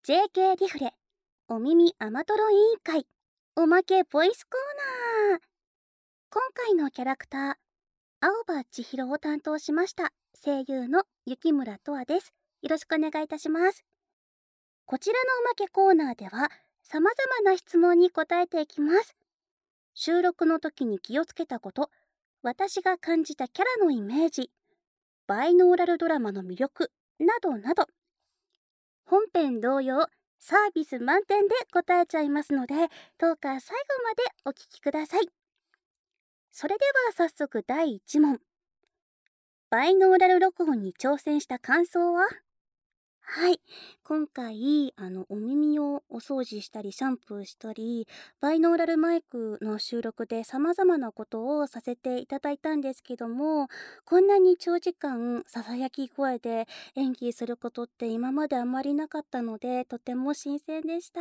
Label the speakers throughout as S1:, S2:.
S1: JK リフレお耳アマトロ委員会おまけボイスコーナー。今回のキャラクター青葉千尋を担当しました声優の雪村とわです。よろしくお願いいたします。こちらのおまけコーナーでは様々な質問に答えていきます。収録の時に気をつけたこと、私が感じたキャラのイメージ、バイノーラルドラマの魅力などなど、本編同様サービス満点で答えちゃいますので、どうか最後までお聞きください。それでは早速第1問。バイノーラル録音に挑戦した感想は？はい、今回お耳をお掃除したりシャンプーしたり、バイノーラルマイクの収録で様々なことをさせていただいたんですけども、こんなに長時間ささやき声で演技することって今まであまりなかったので、とても新鮮でした。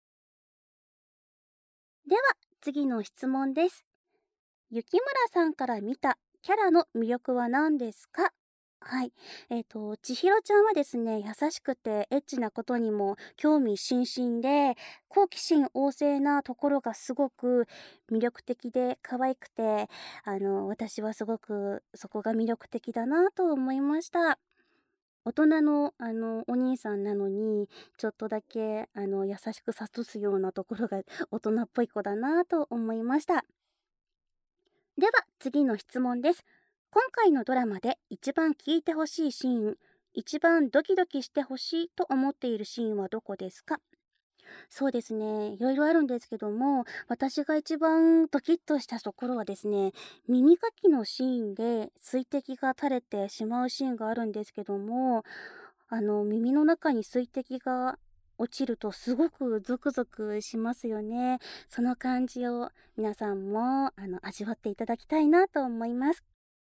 S1: では次の質問です。雪村さんから見たキャラの魅力は何ですか？はい。千尋ちゃんはですね、優しくてエッチなことにも興味津々で、好奇心旺盛なところがすごく魅力的で可愛くて、私はすごくそこが魅力的だなと思いました。大人の、お兄さんなのに、ちょっとだけ、優しく諭すようなところが大人っぽい子だなと思いました。では次の質問です。今回のドラマで一番聞いてほしいシーン、一番ドキドキしてほしいと思っているシーンはどこですか？そうですね、いろいろあるんですけども、私が一番ドキッとしたところはですね、耳かきのシーンで水滴が垂れてしまうシーンがあるんですけども、耳の中に水滴が落ちるとすごくゾクゾクしますよね。その感じを皆さんも味わっていただきたいなと思います。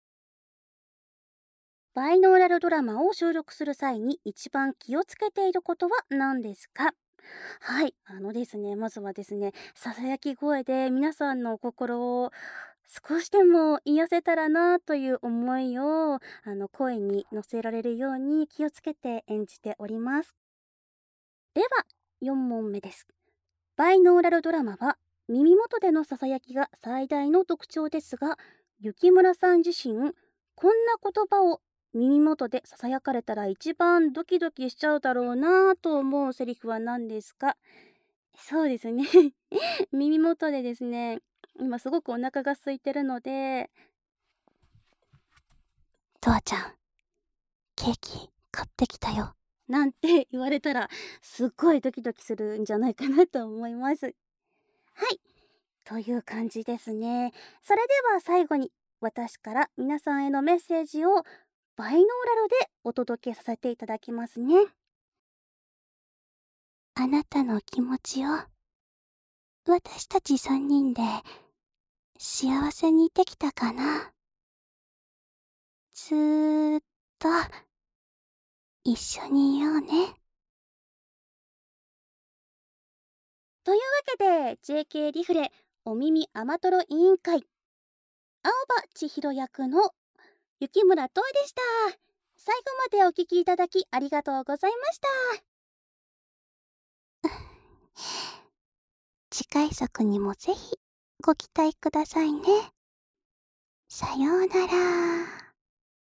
S1: バイノーラルドラマを収録する際に一番気をつけていることは何ですか？はい、ですね、まずはですね、ささやき声で皆さんのお心を少しでも癒せたらなという思いを声に乗せられるように気をつけて演じております。では4問目です。バイノーラルドラマは耳元でのささやきが最大の特徴ですが、雪村さん自身こんな言葉を耳元でささやかれたら一番ドキドキしちゃうだろうなぁと思うセリフは何ですか？そうですね耳元でですね、今すごくお腹が空いてるので、とわちゃん、ケーキ買ってきたよ。なんて言われたら、すっごいドキドキするんじゃないかなと思います。はい。という感じですね。それでは最後に、私から皆さんへのメッセージをバイノーラルでお届けさせていただきますね。あなたの気持ちを、私たち3人で幸せにできたかな。ずーっと一緒にいようね。というわけで JK リフレお耳アマトロ委員会青葉千尋役の雪村とわでした。最後までお聞きいただきありがとうございました。次回作にもぜひご期待くださいね。さようなら。